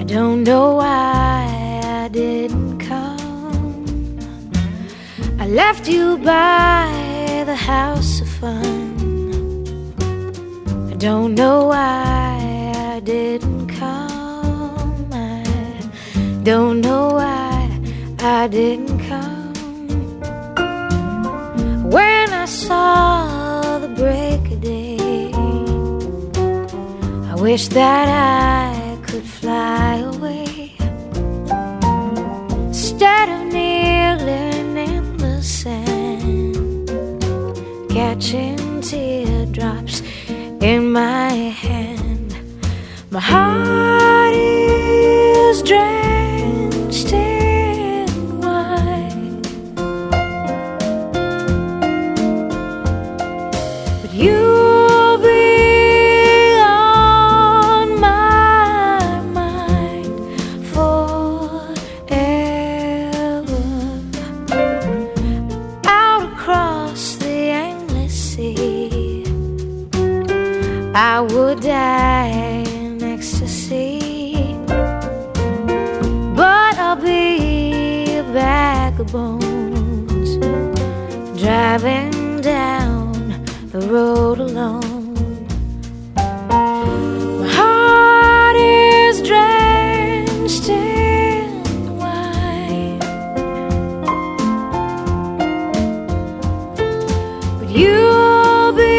don't know why I didn't come. I left you by the house of fun. I don't know why I didn't come. I don't know why I didn't come. When I saw the break of day, I wish that I could fly away instead of kneeling in the sand, catching teardrops in my hand. My heart is drenched in wine, but you'll be on my mind forever. Out across the endless sea, I would die in ecstasy, but I'll be a bag of bones driving down the road alone. My heart is drenched in wine, but you'll be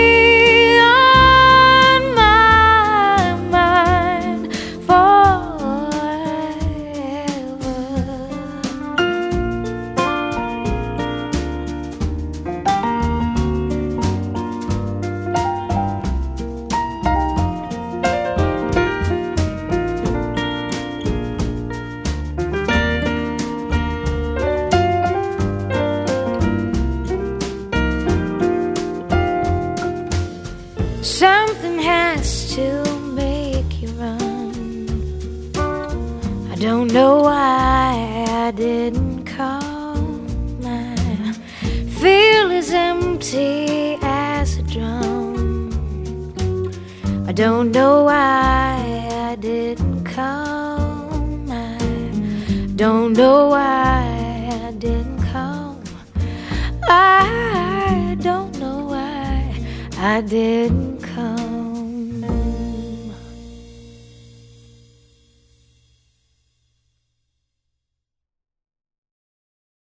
on my mind forever. Something has to make you run. I don't know why I didn't come. I feel as empty as a drum. I don't know why I didn't come. I don't know why I didn't come. I don't know why I didn't